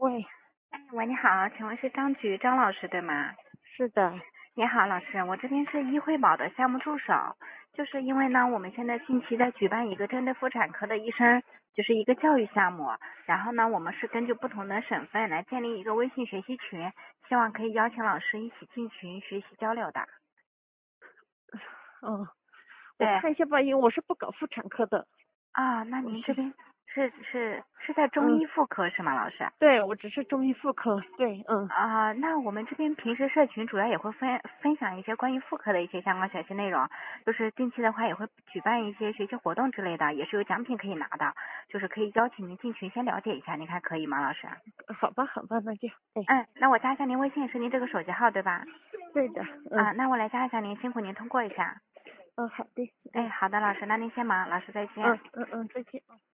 喂， 喂，你好，请问是张老师对吗？ 是的。 你好，老师，我这边是医惠宝的项目助手，就是因为呢，我们现在近期在举办一个针对妇产科的医生，就是一个教育项目，然后呢，我们是根据不同的省份来建立一个微信学习群，希望可以邀请老师一起进群学习交流的。 哦，我对， 看一下吧，因为我是不搞妇产科的。 啊，那我是， 您这边是在中嗯， 医妇科是吗，老师？ 对，我只是中医妇科。对， 啊，那我们这边平时社群主要也会分享一些关于妇科的一些相关学习内容，就是定期的话也会举办一些学习活动之类的，也是有奖品可以拿的，就是可以邀请您进群先了解一下，您看可以吗，老师？ 好吧，好吧，那就， 那我加一下您微信，是您这个手机号对吧？ 对的。 啊，那我来加一下您，辛苦您通过一下。 好的。 好的，老师，那您先忙，老师再见。 再见。